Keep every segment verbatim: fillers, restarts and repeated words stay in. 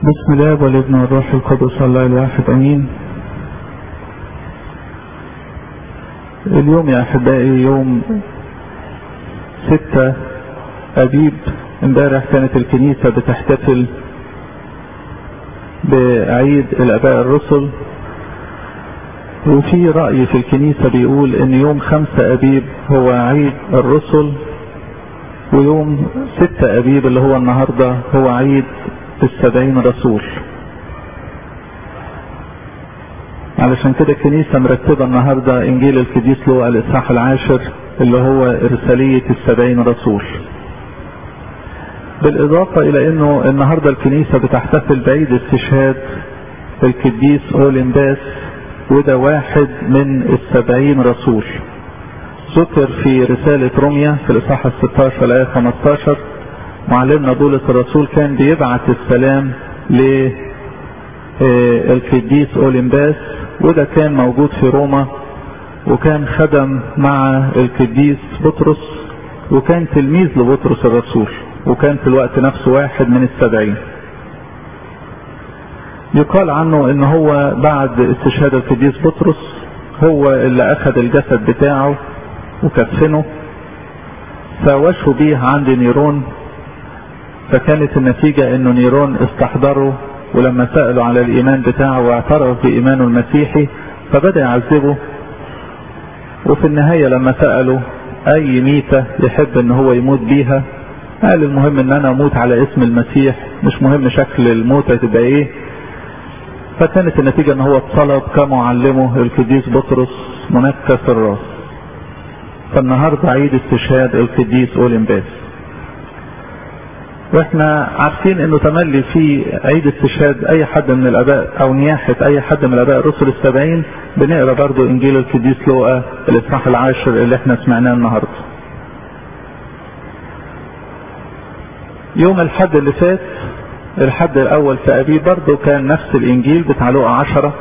بسم الله والابن والروح القدس الله الواحد امين. اليوم يا احبائي يوم ستة ابيب. امبارح كانت الكنيسة بتحتفل بعيد الاباء الرسل، وفي رأي في الكنيسة بيقول ان يوم خمسة ابيب هو عيد الرسل، ويوم ستة ابيب اللي هو النهاردة هو عيد السبعين رسول. علشان كده الكنيسة مرتبة النهاردة انجيل القديس لوقا الاصحاح العاشر اللي هو ارسالية السبعين رسول، بالاضافة الى انه النهاردة الكنيسة بتحتفل بعيد استشهاد القديس اولمباس، وده واحد من السبعين رسول. ذكر في رسالة روميا في الاصحاح الستاشر الايه خمستاشر معلمنا بولس الرسول كان بيبعت السلام للقديس اولمباس، وده كان موجود في روما، وكان خدم مع القديس بطرس، وكان تلميذ لبطرس الرسول، وكان في الوقت نفسه واحد من السبعين. يقال عنه ان هو بعد استشهاد القديس بطرس هو اللي اخذ الجسد بتاعه وكفنه، فوشوا بيه عند نيرون، فكانت النتيجة انه نيرون استحضره، ولما سألوا على الايمان بتاعه واعترف بايمانه المسيحي فبدأ يعذبه. وفي النهاية لما سألوا اي ميتة يحب ان هو يموت بيها، قال المهم ان انا اموت على اسم المسيح، مش مهم شكل الموتة تبقى ايه. فكانت النتيجة ان هو اتصلب كمعلمه القديس بطرس منكس الراس. فالنهاردة عيد استشهاد القديس اولمباس، واحنا عارفين انه تملي في عيد استشهاد اي حد من الاباء او نياحة اي حد من الاباء الرسل السبعين بنقرا برضو انجيل القديس لوقا الاصحاح العاشر اللي احنا سمعناه النهارده. يوم الحد اللي فات الحد الاول في ابي برضو كان نفس الانجيل بتاع لوقا عشرة،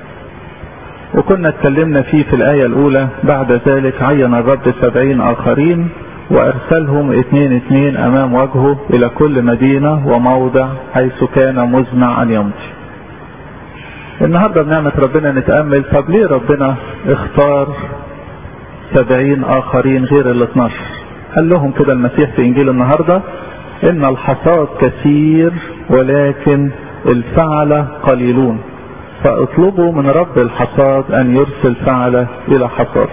وكنا اتكلمنا فيه في الايه الاولى بعد ذلك عين الرب سبعين اخرين وارسلهم اثنين اثنين امام وجهه الى كل مدينة وموضع حيث كان مزمع ان يمضي. النهاردة بنعمة ربنا نتأمل طب ليه ربنا اختار سبعين اخرين غير ال اثناشر. قال لهم كده المسيح في انجيل النهاردة ان الحصاد كثير ولكن الفعلة قليلون، فاطلبوا من رب الحصاد ان يرسل فعلة الى حصاد.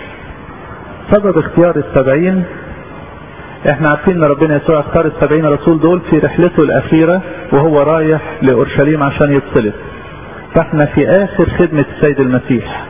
سبب اختيار السبعين، احنا عارفين ان ربنا يسوع اختار السبعين رسول دول في رحلته الاخيرة وهو رايح لأورشليم عشان يتصلب، فاحنا في اخر خدمة السيد المسيح.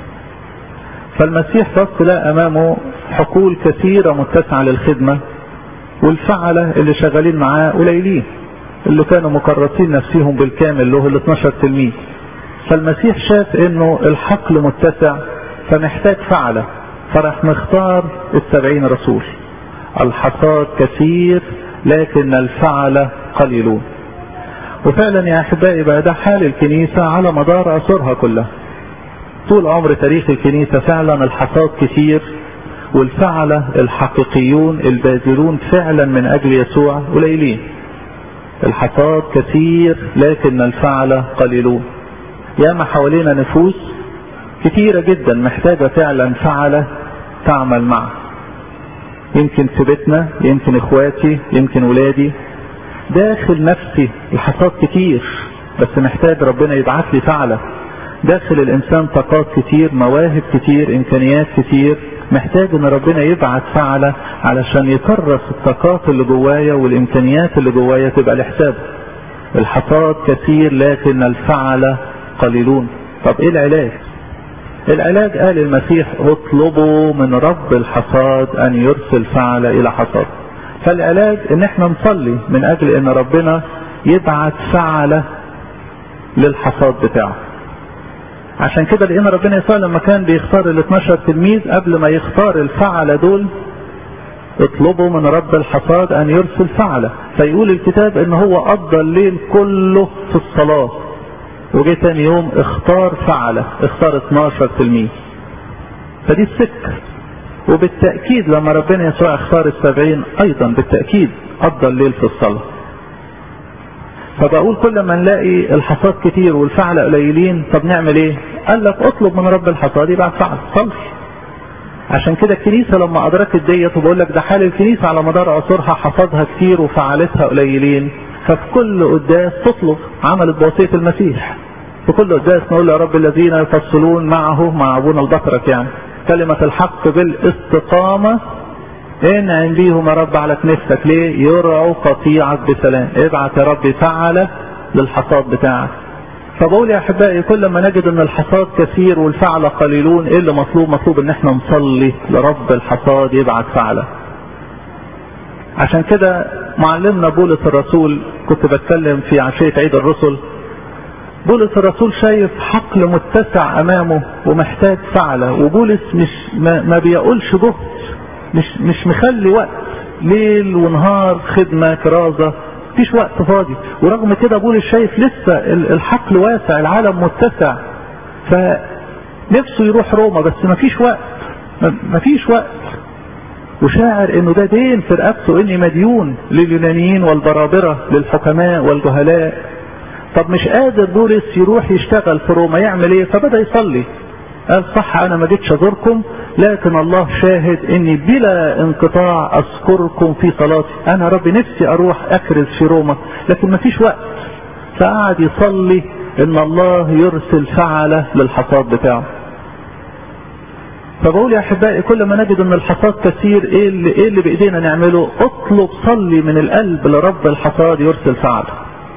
فالمسيح بص لقى امامه حقول كثيرة متسعة للخدمة، والفعلة اللي شغالين معاه قليلين، اللي كانوا مكرسين نفسهم بالكامل له ال اثناشر تلميذ. فالمسيح شاف انه الحقل متسع فمحتاج فعلة، فراح مختار السبعين رسول. الحصاد كثير لكن الفعلة قليلون. وفعلا يا احبائي بقى ده حال الكنيسة على مدار عصورها كلها. طول عمر تاريخ الكنيسة فعلا الحصاد كثير والفعلة الحقيقيون الباذلون فعلا من اجل يسوع قليلين. الحصاد كثير لكن الفعلة قليلون. ياما حوالينا نفوس كثيرة جدا محتاجة فعلا فعلة تعمل معه. يمكن في بيتنا، يمكن اخواتي، يمكن ولادي، داخل نفسي الحصاد كتير بس محتاج ربنا يبعث لي فعلة. داخل الانسان طاقات كتير، مواهب كتير، امكانيات كتير، محتاج ان ربنا يبعث فعلة علشان يكرس الطاقات اللي جوايا والامكانيات اللي جوايا تبقى لحسابه. الحصاد كثير لكن الفعلة قليلون. طب ايه العلاج؟ العلاج قال المسيح اطلبوا من رب الحصاد ان يرسل فعلة الى حصاد. فالعلاج ان احنا نصلي من اجل ان ربنا يبعث فعلة للحصاد بتاعه. عشان كده لان ربنا يسوع لما كان بيختار ال اثناشر تلميذ قبل ما يختار الفعلة دول اطلبوا من رب الحصاد ان يرسل فعلة. فيقول الكتاب ان هو قضى الليل كله في الصلاة، وجه تاني يوم اختار فعلة، اختار اثناشر تلميذ. فدي السكة. وبالتأكيد لما ربنا يسوع اختار السبعين ايضا بالتأكيد قضى الليل في الصلاة. فبقول كل ما نلاقي الحصاد كتير والفعل قليلين طب نعمل ايه؟ قال لك اطلب من رب الحصاد يبقى فعل، صلي. عشان كده الكنيسة لما ادركت ديت، وبقول لك ده حال الكنيسة على مدار عصورها، حصادها كتير وفعلتها قليلين، ففي كل قداس تطلب، عملت بوصية المسيح. في كل قداس نقول يا رب الذين يفصلون معه مع ابونا البطرك يعني كلمة الحق بالاستقامة انعم بيهم يا رب على كنيستك. ليه؟ يرعوا قطيعك بسلام. ابعت يا رب فعلة للحصاد بتاعك. فبقول يا احبائي كل ما نجد ان الحصاد كثير والفعل قليلون، ايه اللي مطلوب؟ مطلوب ان احنا نصلي لرب الحصاد يبعت فعلة. عشان كده معلمنا بولس الرسول، كنت بتكلم في عشية عيد الرسل، بولس الرسول شايف حقل متسع امامه ومحتاج فعلة، وبولس مش ما, ما بيقولش جهد، مش مش مخلي وقت ليل ونهار خدمة كرازة، مفيش وقت فاضي. ورغم كده بولس شايف لسه الحقل واسع، العالم متسع، فنفسه يروح روما بس مفيش وقت، مفيش وقت. وشاعر انه ده دين في رقبته، اني مديون لليونانيين والبرابرة للحكماء والجهلاء. طب مش قادر بولس يروح يشتغل في روما، يعمل ايه؟ فبدأ يصلي. قال صح انا ما جيتش ازوركم، لكن الله شاهد اني بلا انقطاع اذكركم في صلاتي. انا ربي نفسي اروح اكرز في روما لكن ما فيش وقت. فقعد يصلي ان الله يرسل فعلة للحصاد بتاعه. فبقول يا احبائي كل ما نجد ان الحصاد كثير، ايه اللي, إيه اللي بايدينا نعمله؟ اطلب، صلي من القلب لرب الحصاد يرسل فعلة.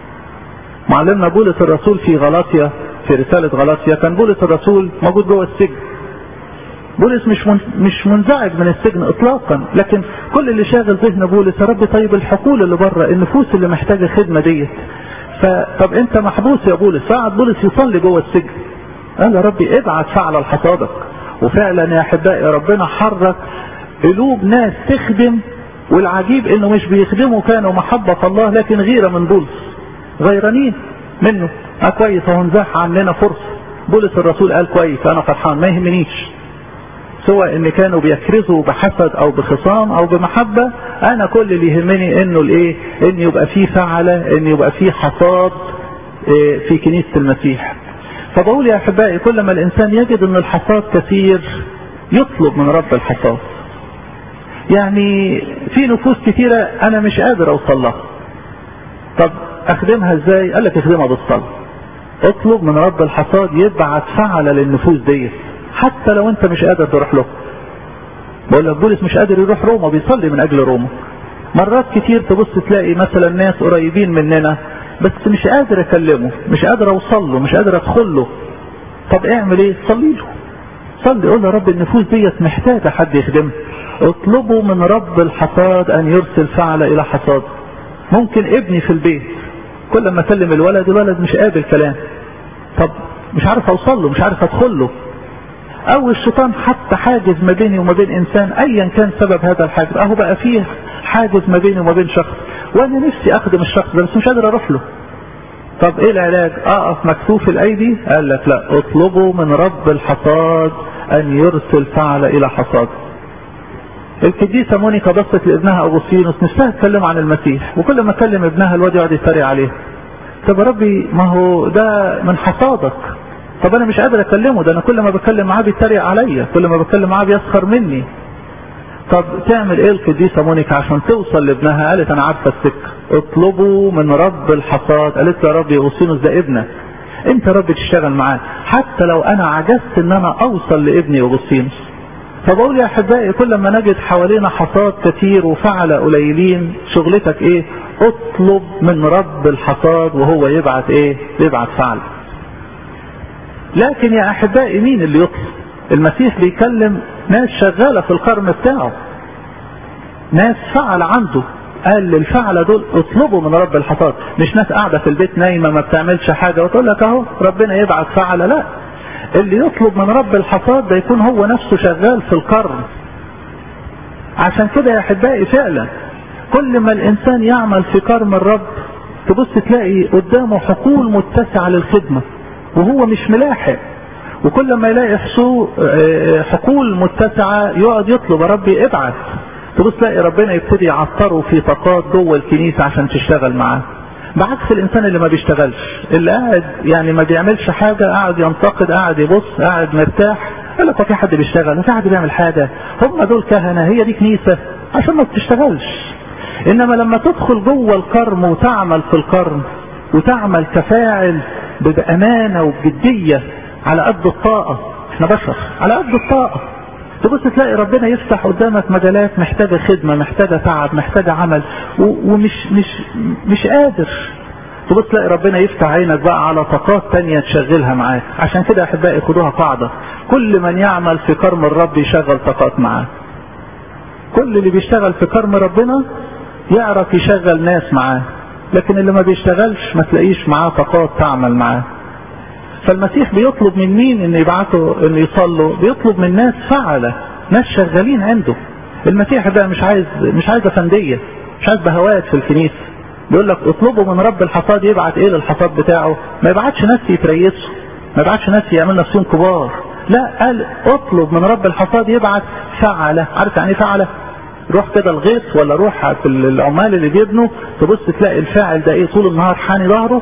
معلمنا بولس الرسول في غلاطيا، في رسالة غلاطيا، كان بولس الرسول موجود جوه السجن. بولس مش من مش منزعج من السجن اطلاقا، لكن كل اللي شاغل ذهن بولس يا رب طيب الحقول اللي بره، النفوس اللي محتاجه خدمه ديت. فطب انت محبوس يا بولس. فقعد بولس يصلي جوه السجن، قال يا ربي ابعت فعل لحصادك. وفعلا يا احبائي ربنا حرك قلوب ناس تخدم، والعجيب انه مش بيخدموا كانوا محبه الله لكن غيره من بولس، غيرانين منه. اه كويس اهو نزاح عننا فرصه. بولس الرسول قال كويس انا فرحان ما يهمنيش، سواء ان كانوا بيكرزوا بحسد او بخصام او بمحبه، انا كل اللي يهمني انه الايه؟ ان يبقى فيه فعله، ان يبقى فيه حصاد في كنيسه المسيح. فبقول يا احبائي كل ما الانسان يجد ان الحصاد كثير يطلب من رب الحصاد. يعني في نفوس كثيره انا مش قادر اوصل لها، طب اخدمها ازاي؟ قال لك اخدمها بالصلاه. اطلب من رب الحصاد يبعت فعله للنفوس دي حتى لو انت مش قادر تروح له. بقول لك بولس مش قادر يروح روما، بيصلي من اجل روما. مرات كتير تبص تلاقي مثلا ناس قريبين مننا بس مش قادر اكلمه، مش قادر اوصل له، مش قادر ادخل له. طب اعمل ايه؟ صلي له، صلي قول يا رب النفوس ديت محتاجه حد يخدمها. اطلبوا من رب الحصاد ان يرسل فعل الى حصاد. ممكن ابني في البيت كل ما اكلم الولد، الولد مش قابل كلام، طب مش عارف اوصل له، مش عارف ادخل له. او الشيطان حتى حاجز ما بيني وما بين انسان، ايا كان سبب هذا الحاجز، اهو بقى فيه حاجز ما بيني وما بين شخص، وانا نفسي اخدم الشخص ده بس مش قادر اروح له. طب ايه العلاج؟ اقف مكتوف الايدي؟ قال لك لا، اطلبوا من رب الحصاد ان يرسل فعل الى حصاد. القديسه مونيكا بصت لابنها اغسطينوس نفسها تتكلم عن المسيح، وكل ما اكلم ابنها الواد يقعد يتريق عليه. طب يا ربي ما هو ده من حصادك. طب انا مش قادر اكلمه، ده انا كل ما بتكلم معاه بيتريق عليا، كل ما بتكلم معاه بيسخر مني. طب تعمل ايه القديسه مونيكا عشان توصل لابنها؟ قالت انا عارفه السكه، اطلبوا من رب الحصاد. قالت يا رب اغسطينوس ده ابنك، انت يا رب تشتغل معاه حتى لو انا عجزت ان انا اوصل لابني اغسطينوس. فبقول يا احبائي كل ما نجد حوالينا حصاد كتير وفعل قليلين، شغلتك ايه؟ اطلب من رب الحصاد وهو يبعت ايه؟ يبعت فعل. لكن يا احبائي مين اللي يطلب؟ المسيح بيكلم ناس شغاله في القرن بتاعه، ناس فعل عنده، قال للفعله دول اطلبوا من رب الحصاد. مش ناس قاعده في البيت نايمه ما بتعملش حاجه وتقول لك اهو ربنا يبعت فعله، لا. اللي يطلب من رب الحصاد ده يكون هو نفسه شغال في القرن. عشان كده يا احبائي فعلا كل ما الانسان يعمل في كرم الرب تبص تلاقي قدامه حقول متسعه للخدمه وهو مش ملاحق. وكل ما يلاقي حقول متسعه يقعد يطلب يا ربي ابعت، تبص تلاقي ربنا يبتدي يعطره في طاقات جوه الكنيسه عشان تشتغل معاه. بعكس الانسان اللي ما بيشتغلش، اللي قاعد يعني ما بيعملش حاجة، قاعد ينتقد، قاعد يبص، قاعد مرتاح. قال لك في حد بيشتغل وفي حد بيعمل حاجة، هم دول كهنة، هي دي كنيسة، عشان ما بتشتغلش. انما لما تدخل جوه الكرم وتعمل في الكرم وتعمل كفاعل بأمانة وبجدية على قد الطاقة، احنا بشر على قد الطاقة، تبص تلاقي ربنا يفتح قدامك مجالات محتاجة خدمة، محتاجة تعب، محتاجة عمل، ومش مش مش قادر. تبص تلاقي ربنا يفتح عينك بقى على طاقات تانية تشغلها معاك. عشان كده يا احبائي خدوها قاعدة، كل من يعمل في كرم الرب يشغل طاقات معاه. كل اللي بيشتغل في كرم ربنا يعرف يشغل ناس معاه، لكن اللي ما بيشتغلش ما تلاقيش معاه طاقات تعمل معاه. فالمسيح بيطلب من مين ان يبعثوا ان يصلوا؟ بيطلب من ناس فعلة، ناس شغالين عنده. المسيح ده مش عايز مش عايز افندية، مش عايز بهوات في الكنيسة. بيقول لك اطلبوا من رب الحصاد يبعت ايه للحصاد بتاعه؟ ما يبعتش ناس يتريسوا، ما يبعتش ناس يعمل نفسهم كبار، لا، قال اطلب من رب الحصاد يبعت فعلة. عارف يعني ايه فعلة؟ روح كده الغيط ولا روح في العمال اللي بيبنوا، تبص تلاقي الفاعل ده ايه؟ طول النهار حاني ظهره،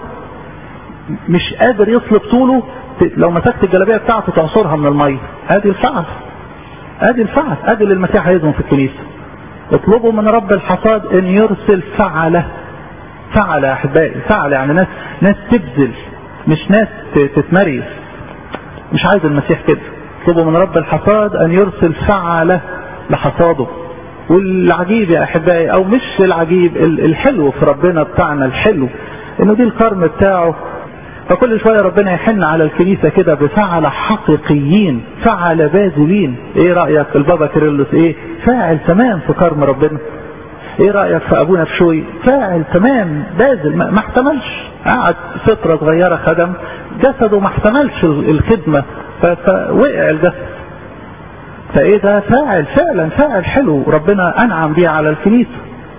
مش قادر يصلب طوله، لو مسكت الجلابيه بتاعته تعصرها من الميه. ادي الفعل، ادي الفعل، ادي اللي المسيح عايزهم في الكنيسه. اطلبوا من رب الحصاد ان يرسل فعله. فعله يا احبائي، فعله يعني ناس ناس تبذل، مش ناس تتمريز. مش عايز المسيح كده. اطلبوا من رب الحصاد ان يرسل فعله لحصاده. والعجيب يا احبائي، او مش العجيب، الحلو في ربنا بتاعنا الحلو، انه دي الكرم بتاعه. فكل شوية ربنا يحن على الكنيسة كده بفعل حقيقيين، فعل باذلين. ايه رأيك في البابا كيرلس؟ ايه فاعل تمام في كرم ربنا. ايه رأيك في ابونا بشوي؟ فاعل تمام باذل، ما احتملش، قعد فترة صغيرة خدم، جسده ما احتملش الخدمة فوقع الجسد. فايه ده؟ فاعل فعلا، فاعل حلو ربنا انعم بيه على الكنيسة.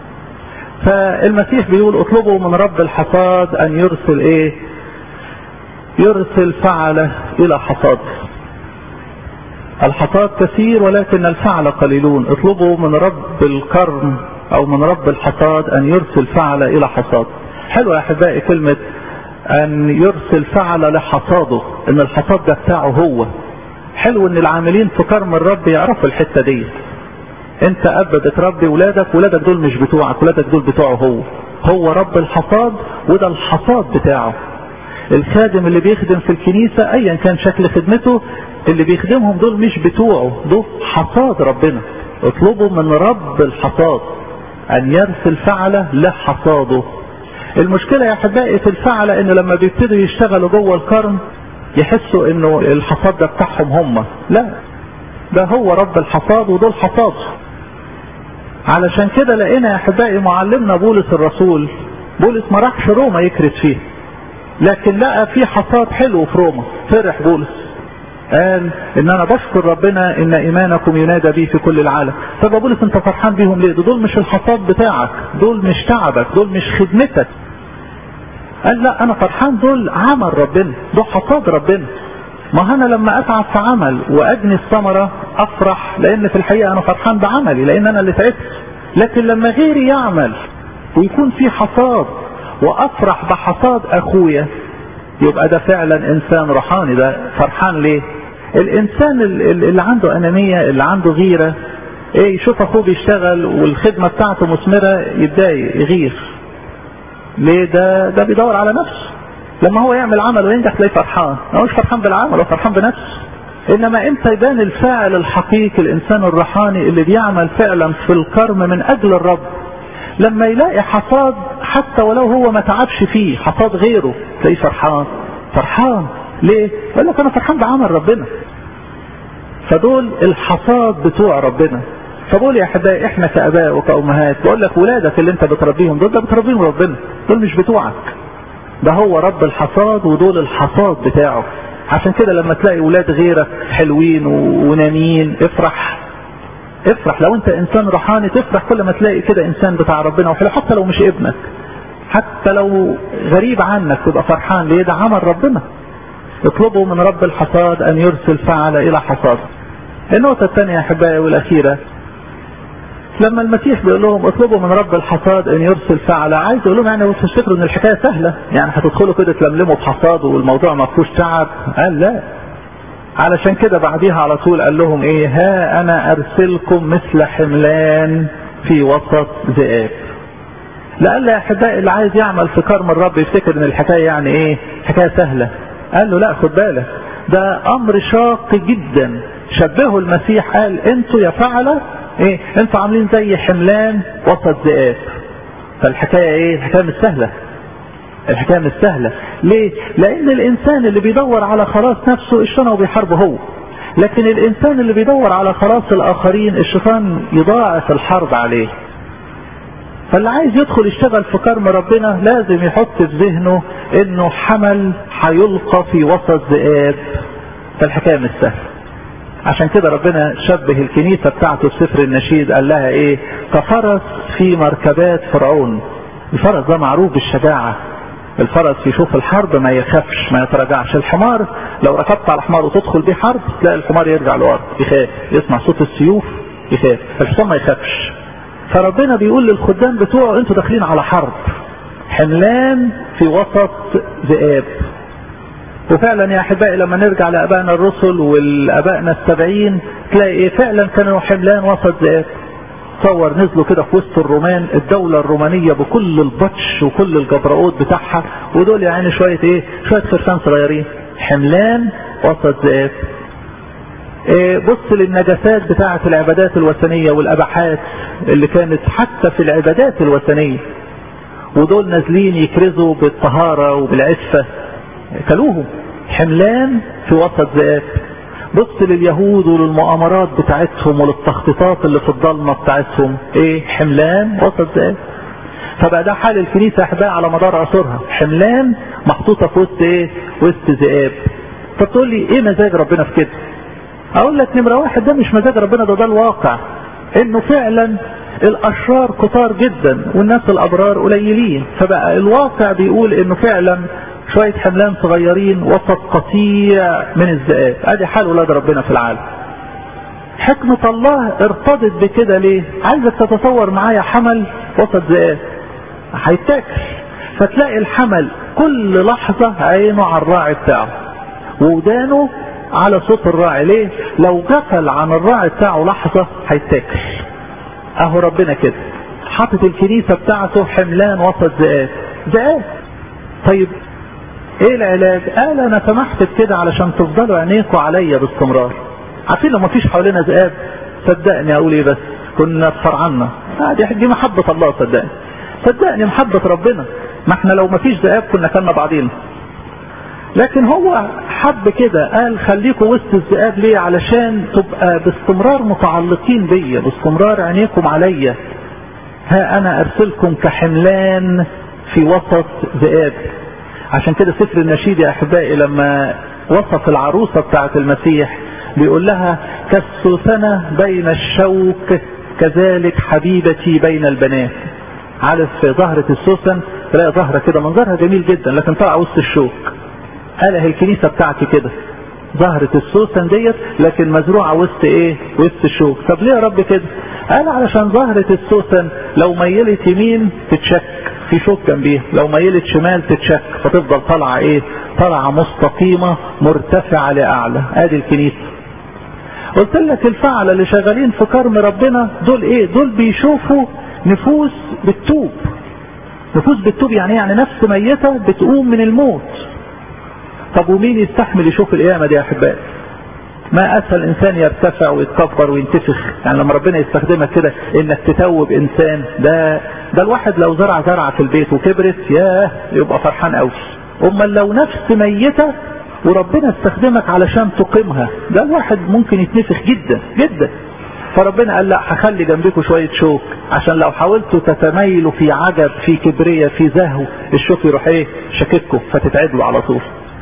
فالمسيح بيقول اطلبوا من رب الحصاد ان يرسل ايه؟ يرسل فعله الى حصاد. الحصاد كثير ولكن الفعل قليلون. اطلبوا من رب الكرم او من رب الحصاد ان يرسل فعله الى حصاد. حلو يا احبائي كلمة ان يرسل فعله لحصاده، ان الحصاد ده بتاعه هو. حلو ان العاملين في كرم الرب يعرفوا الحتة دي. انت اب بتربي ولادك، ولادك دول مش بتوعك، ولادك دول بتوعه هو. هو رب الحصاد وده الحصاد بتاعه. الخادم اللي بيخدم في الكنيسة ايا كان شكل خدمته، اللي بيخدمهم دول مش بتوعه، دول حصاد ربنا. اطلبوا من رب الحصاد ان يرسل فعله لحصاده. المشكلة يا احبائي في الفعلة ان لما بيبتدوا يشتغلوا جوه الكرم يحسوا انه الحصاد ده بتاعهم هم. لا، ده هو رب الحصاد ودول حصاد. علشان كده لقينا يا احبائي معلمنا بولس الرسول، بولس ما راحش روما يكرس فيه، لكن لقى في حصاد حلو في روما، فرح بولس، قال ان انا بشكر ربنا ان ايمانكم ينادى بيه في كل العالم. طب بولس انت فرحان بيهم ليه؟ دول مش الحصاد بتاعك، دول مش تعبك، دول مش خدمتك. قال لا، انا فرحان، دول عمل ربنا، دول حصاد ربنا. ما انا لما اتعب في عمل واجني الثمره افرح، لان في الحقيقه انا فرحان بعملي، لان انا اللي تعبت. لكن لما غيري يعمل ويكون في حصاد وافرح بحصاد اخويا، يبقى ده فعلا انسان روحاني. ده فرحان ليه؟ الانسان اللي عنده انانيه، اللي عنده غيره، ايه، يشوف اخوه بيشتغل والخدمه بتاعته مثمره يتضايق يغير. ليه؟ ده ده بيدور على نفسه. لما هو يعمل عمل وينجح تلاقيه فرحان، هو مش فرحان بالعمل، هو فرحان بنفسه. انما امتى يبان الفاعل الحقيقي، الانسان الروحاني اللي بيعمل فعلا في الكرم من اجل الرب؟ لما يلاقي حصاد حتى ولو هو ما تعبش فيه، حصاد غيره، تلاقيه فرحان. فرحان ليه؟ يقول لك انا فرحان بعمل ربنا. فدول الحصاد بتوع ربنا. فبقول يا احبائي احنا كاباء وكامهات، بقول لك ولادك اللي انت بتربيهم دول، ده بتربيهم ربنا، دول مش بتوعك، ده هو رب الحصاد ودول الحصاد بتاعه. عشان كده لما تلاقي ولاد غيرك حلوين ونامين افرح. افرح لو انت انسان روحاني، تفرح كل ما تلاقي كده انسان بتاع ربنا وحلو، حتى لو مش ابنك، حتى لو غريب عنك تبقى فرحان. ليه؟ ده عمل ربنا. اطلبوا من رب الحصاد ان يرسل فعل الى حصاد. النقطة الثانية يا احبائي والاخيرة، لما المسيح بيقول لهم اطلبوا من رب الحصاد ان يرسل فعلة، عايز يقول لهم يعني مش تفتكروا ان الحكايه سهله، يعني هتدخلوا كده تلملموا بحصاد والموضوع ما فيهوش تعب. قال لا، علشان كده بعديها على طول قال لهم ايه؟ ها انا ارسلكم مثل حملان في وسط ذئاب. لألا يا احبائي اللي عايز يعمل في كرم الرب يفتكر ان الحكايه يعني ايه؟ حكايه سهله. قال له لا، خد بالك، ده امر شاق جدا. شبهه المسيح قال انتوا يا فعلة ايه؟ انتوا عاملين زي حملان وسط ذئاب. فالحكايه ايه؟ الحكايه مش سهله. الحكايه مش سهله. ليه؟ لان الانسان اللي بيدور على خلاص نفسه الشيطان بيحاربه هو، لكن الانسان اللي بيدور على خلاص الاخرين الشيطان يضاعف الحرب عليه. فاللي عايز يدخل يشتغل في كرم ربنا لازم يحط في ذهنه انه حمل هيلقى في وسط ذئاب. فالحكايه مش سهله. عشان كده ربنا شبه الكنيسة بتاعته في سفر النشيد، قال لها ايه؟ كفرس في مركبات فرعون. الفرس ده معروف بالشجاعة. الفرس يشوف الحرب ما يخافش ما يتراجعش. الحمار لو ركبت على الحمار وتدخل بيه حرب تلاقي الحمار يرجع لورا يخاف، يسمع صوت السيوف يخاف. الحصان ما يخافش. فربنا بيقول للخدام بتوعه انتوا داخلين على حرب، حملان في وسط ذئاب. وفعلا يا احبائي لما نرجع لابائنا الرسل والابائنا السبعين تلاقي ايه؟ فعلا كانوا حملان وسط ذئاب. تصور نزلوا كده في وسط الرومان، الدولة الرومانية بكل البطش وكل الجبرؤوت بتاعها، ودول يعني شوية ايه؟ شوية فرسان صغيرين، حملان وسط ذئاب. إيه؟ بص للنجاسات بتاعة العبادات الوثنية والاباحات اللي كانت حتى في العبادات الوثنية، ودول نازلين يكرزوا بالطهارة وبالعفة، كلوهم حملان في وسط ذئاب. بص لليهود وللمؤامرات بتاعتهم وللتخطيطات اللي في الضلمه بتاعتهم، ايه؟ حملان وسط ذئاب. فبقى ده حال الكنيسه يا احبائي على مدار عصورها، حملان محطوطه في وسط ايه؟ وسط ذئاب. طب تقول لي ايه مزاج ربنا في كده؟ اقول لك نمره واحد، ده مش مزاج ربنا، ده ده الواقع. انه فعلا الاشرار كتار جدا والناس الابرار قليلين، فبقى الواقع بيقول انه فعلا شوية حملان صغيرين وسط قطيع من الذئاب. ادي حال ولاد ربنا في العالم. حكمة الله ارتضت بكده ليه؟ عايزك تتصور معايا حمل وسط ذئاب هيتاكل، فتلاقي الحمل كل لحظة عينه على الراعي بتاعه ودانه على صوت الراعي. ليه؟ لو غفل عن الراعي بتاعه لحظة هيتاكل. اهو ربنا كده حاطط الكنيسة بتاعته حملان وسط ذئاب. ذئاب. طيب ايه العلاج؟ قال انا سمحت بكده علشان تفضلوا عينيكوا عليا باستمرار. عارفين لو ما فيش حوالينا ذئاب صدقني اقول ايه؟ بس كنا اتفرعنا. آه دي, دي محبة الله. صدقني صدقني محبة ربنا. ما احنا لو ما فيش ذئاب كنا كنا بعضينا. لكن هو حب كده، قال خليكوا وسط الذئاب. ليه؟ علشان تبقى باستمرار متعلقين بيا، باستمرار عينيكم عليا. ها انا ارسلكم كحملان في وسط ذئاب. عشان كده سفر النشيد يا احبائي لما وصف العروسة بتاعة المسيح بيقول لها كالسوسنة بين الشوك كذلك حبيبتي بين البنات. عارف ظهرة السوسن تلاقي ظهرة كده منظرها جميل جدا لكن طالعة وسط الشوك. قال هي الكنيسة بتاعتي كده، ظهرة السوسن ديت لكن مزروعة وسط ايه؟ وسط الشوك. طب ليه يا رب كده؟ قال علشان ظهرة السوسن لو ميلت يمين تتشك في شوك جنبيها، لو ميلت شمال تتشك، فتفضل طالعة ايه؟ طالعة مستقيمة مرتفعة لأعلى. ادي الكنيسة. قلت لك الفعلة اللي شغالين في كرم ربنا دول ايه؟ دول بيشوفوا نفوس بتتوب. نفوس بتتوب يعني يعني نفس ميتة بتقوم من الموت. طب ومين يستحمل يشوف القيامة دي يا احبائي؟ ما اسهل انسان يرتفع ويتكبر وينتفخ. يعني لما ربنا يستخدمك كده انك تتوب انسان، ده ده الواحد لو زرع زرعة في البيت وكبرت ياه يبقى فرحان قوي. اما لو نفس ميتة وربنا استخدمك علشان تقيمها، ده الواحد ممكن يتنفخ جدا جدا. فربنا قال لا، هخلي جنبكم شوية شوك عشان لو حاولتوا تتميلوا في عجب في كبرية في زهو الشوك يروح ايه؟ شكككم فتتعدلوا على طول.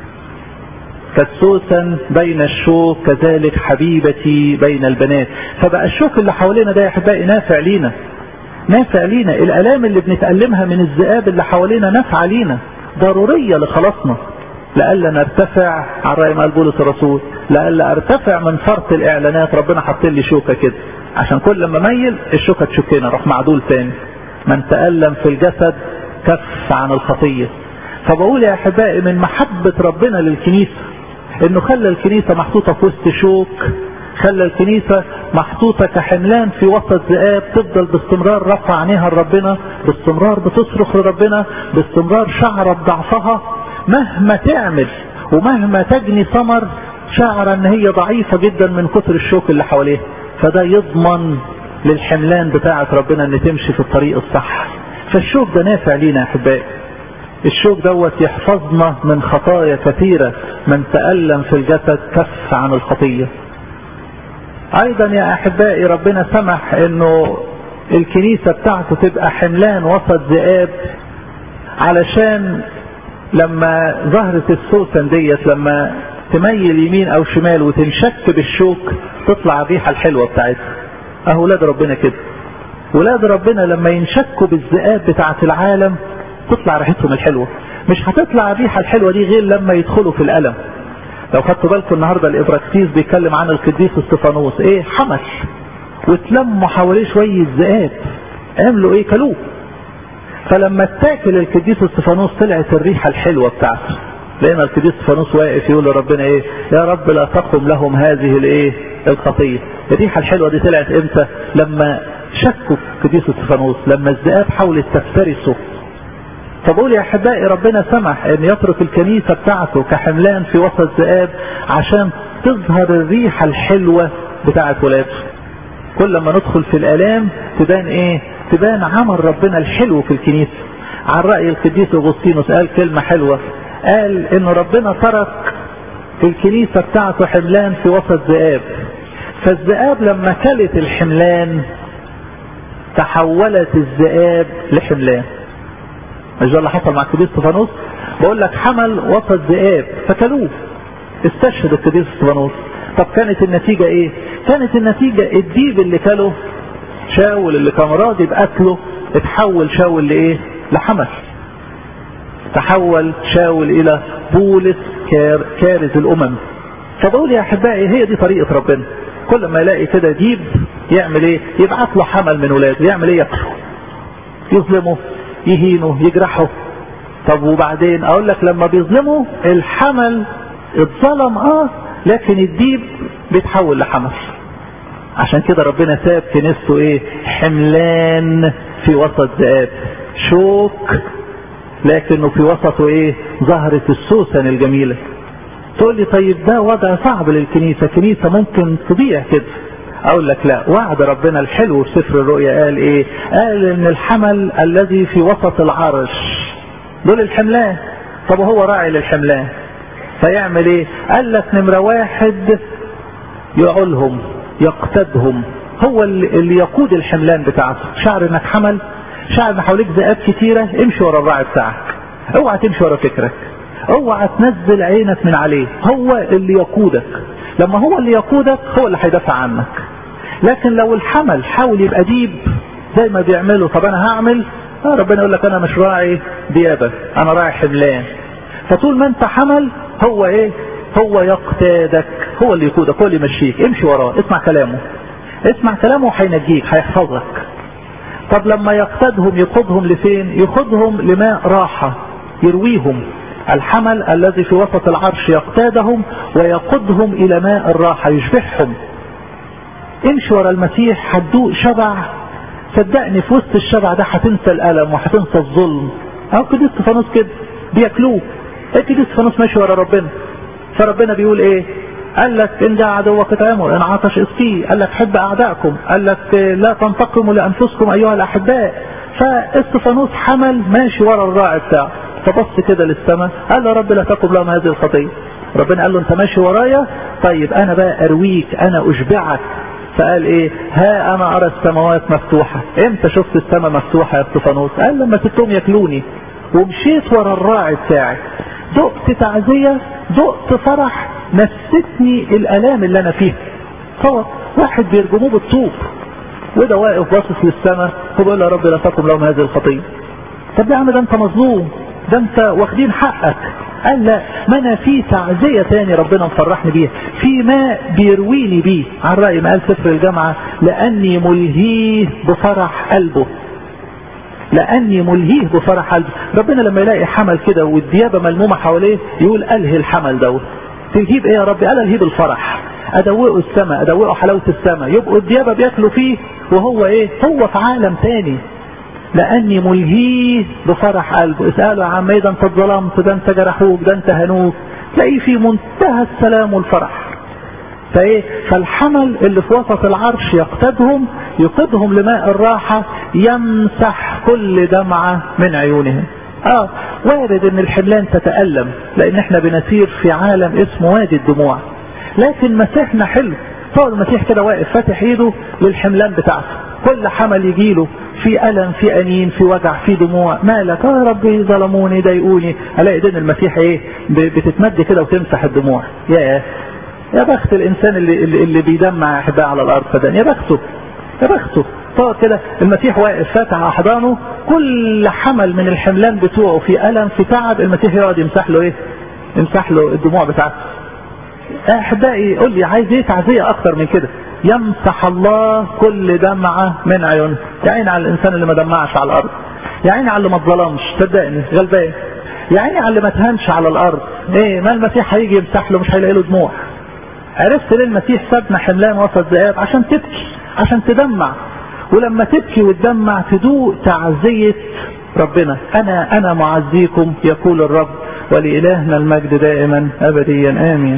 كالسوسن بين الشوك كذلك حبيبتي بين البنات. فبقى الشوك اللي حوالينا ده يا احبائي نافع لينا، نافع لينا. الالام اللي بنتألمها من الذئاب اللي حوالينا نافعة لينا، ضرورية لخلاصنا. لألا نرتفع على رأي ما قال بولس الرسول، لألا ارتفع من فرط الاعلانات. ربنا حط لي شوكة كده عشان كل لما ميل الشوكة تشكينا اروح معدول تاني. من تألم في الجسد كف عن الخطية. فبقول يا احبائي من محبة ربنا للكنيسة انه خلى الكنيسة محطوطة في وسط شوك، خلى الكنيسة محطوطة كحملان في وسط ذئاب، تفضل باستمرار رفع عينيها لربنا، باستمرار بتصرخ لربنا، باستمرار شعر بضعفها، مهما تعمل ومهما تجني ثمر شعر ان هي ضعيفة جدا من كثر الشوك اللي حواليها. فده يضمن للحملان بتاعة ربنا ان تمشي في الطريق الصح. فالشوك ده نافع لينا يا احبائي. الشوك دوت يحفظنا من خطايا كثيرة. من تألم في الجسد كف عن الخطية. ايضا يا احبائي ربنا سمح انه الكنيسة بتاعته تبقى حملان وسط ذئاب، علشان لما ظهرة السوسن ديت لما تميل يمين او شمال وتنشك بالشوك تطلع الريحة الحلوة بتاعتها. اهو ولاد ربنا كده، ولاد ربنا لما ينشكوا بالذئاب بتاعت العالم تطلع ريحتهم الحلوة. مش هتطلع الريحة الحلوة دي غير لما يدخلوا في الألم. لو خدتوا بالكم النهاردة الإبراكسيس بيتكلم عن القديس استفانوس، ايه حمل وتلموا حواليه شوية ذئاب عملوا ايه كلوه. فلما اتاكل القديس استفانوس طلعت الريحة الحلوة بتاعته. لقينا القديس استفانوس واقف يقول لربنا ايه؟ يا رب لا تقم لهم هذه الايه الخطية. الريحة الحلوة دي طلعت امتى؟ لما شكوا القديس استفانوس، لما الذئاب حاولت تفترسه. فبقول يا احبائي ربنا سمح ان يترك الكنيسة بتاعته كحملان في وسط ذئاب عشان تظهر الريحة الحلوة بتاعت ولاده. كل ما ندخل في الالام تبان ايه؟ تبان عمل ربنا الحلو في الكنيسة. عن رأي القديس أغسطينوس قال كلمة حلوة، قال ان ربنا ترك الكنيسة بتاعته حملان في وسط ذئاب، فالذئاب لما كلت الحملان تحولت الذئاب لحملان. مش ده اللي حصل مع القديس استفانوس؟ بقول لك حمل وسط ذئاب فكلوه، استشهد القديس استفانوس. طب كانت النتيجة ايه؟ كانت النتيجة الديب اللي كله شاول اللي كان راضي باكله اتحول شاول لايه؟ لحمل. تحول شاول الى بولس كار كارز الامم. فبقول يا احبائي هي دي طريقة ربنا. كل ما يلاقي كده ديب يعمل ايه؟ يبعث له حمل من ولاده. يعمل ايه؟ ياكله، يظلمه، يهينه، يجرحه. طب وبعدين اقول لك لما بيظلمه الحمل اتظلم اه لكن الديب بيتحول لحمل. عشان كده ربنا ساب كنيسته ايه؟ حملان في وسط ذئاب، شوك لكنه في وسطه ايه؟ زهرة السوسن الجميلة. تقول لي طيب ده وضع صعب للكنيسة، كنيسة ممكن تضيع كده. اقول لك لا، وعد ربنا الحلو في سفر الرؤيا قال ايه؟ قال ان الحمل الذي في وسط العرش دول الحملان. طب هو راعي للحملان فيعمل ايه؟ قال لك نمرة واحد يعولهم يقتدهم، هو اللي يقود الحملان بتاعته. شعر انك حمل، شعر ان حواليك ذئاب كتيرة، امشي ورا الراعي بتاعك. اوعى تمشي ورا فكرك، اوعى تنزل عينك من عليه، هو اللي يقودك. لما هو اللي يقودك هو اللي هيدافع عنك. لكن لو الحمل حاول يبقى ديب زي ما بيعملوا، طب انا هعمل آه ربنا يقول لك انا مش راعي ديابة، انا راعي حملان. فطول ما انت حمل هو ايه؟ هو يقتادك، هو اللي يقودك، هو اللي يمشيك. امشي وراه، اسمع كلامه، اسمع كلامه وهينجيك، هيحفظك. طب لما يقتادهم يقودهم لفين؟ يقودهم لماء راحة يرويهم. الحمل الذي في وسط العرش يقتادهم ويقودهم الى ماء الراحة يشبعهم. امشي ورا المسيح هتدوق شبع. صدقني في وسط الشبع ده هتنسى الالم وهتنسى الظلم. اهو كده استفانوس كده بياكلوه. ايه كده استفانوس ماشي ورا ربنا. فربنا بيقول ايه؟ قال لك ان جاء عدوك اطعمه، ان عطش اسقيه. قال لك حب اعدائكم. قال لك لا تنتقموا لانفسكم ايها الاحباء. فاستفانوس حمل ماشي ورا الراعي بتاعه. فبص كده للسماء قال له رب لا تقم لهم هذه الخطيه. ربنا قال له انت ماشي ورايا، طيب انا بقى ارويك، انا اشبعك. فقال ايه؟ ها انا ارى السماوات مفتوحه. امتى شفت السماء مفتوحه يا استفانوس؟ قال لما سبتهم ياكلوني ومشيت ورا الراعي بتاعي. دقت تعزيه، دقت فرح، نستني الالام اللي انا فيها. صوت واحد بيرجموه بالطوب وده واقف باصص للسماء وبيقول يا رب لا تقم لهم هذه الخطيه. طب يا عم ده انت مظلوم، ده انت واخدين حقك. قال لا، ما انا في تعزية تاني ربنا مفرحني بيها، في ماء بيرويني بيه، عن رأي ما قال سفر الجامعة لاني ملهيه بفرح قلبه. لاني ملهيه بفرح قلبه. ربنا لما يلاقي حمل كده والديابة ملمومة حواليه يقول الهي الحمل دوت. تلهيه ايه يا ربي؟ قال الهيه بالفرح، ادوقه السماء، ادوقه حلاوة السماء، يبقوا الديابة بياكلوا فيه وهو ايه؟ هو في عالم تاني. لاني ملهيه بفرح قلبه. اسأله يا عم ايه ده انت اتظلمت، ده انت جرحوك، ده انت هنوك، تلاقيه في منتهى السلام والفرح. فايه؟ فالحمل اللي في وسط العرش يقتدهم، يقودهم لماء الراحة يمسح كل دمعة من عيونهم. اه وارد ان الحملان تتألم لان احنا بنسير في عالم اسمه وادي الدموع، لكن مسيحنا حلو. طول المسيح كده واقف فاتح ايده للحملان بتاعته، كل حمل يجيله في ألم، في أنين، في وجع، في دموع، مالك يا ربي؟ ظلموني، ضايقوني. الاقي ايدين المسيح ايه؟ بتتمد كده وتمسح الدموع. يا يا بخت الانسان اللي اللي, اللي بيدمع احبائي على الارض ده، يا بخته يا بخته. طول كده المسيح واقف فاتح احضانه، كل حمل من الحملان بتوعه في ألم، في تعب، المسيح يقعد يمسح له ايه؟ يمسح له الدموع بتاعته. احبائي قول لي عايز ايه تعزية اكتر من كده؟ يمسح الله كل دمعة من عيونه. يا عيني على الانسان اللي ما دمعش على الارض، يا عيني على اللي ما اتظلمش، صدقني غلبان، يا عيني على اللي ما تهنش على الارض. ايه ما المسيح هيجي يمسح له؟ مش هيلاقي له دموع. عرفت ليه المسيح سابنا حملان وسط ذئاب؟ عشان تبكي، عشان تدمع، ولما تبكي وتدمع تدوق تعزية ربنا. انا انا معزيكم يقول الرب، ولإلهنا المجد دائما ابديا امين.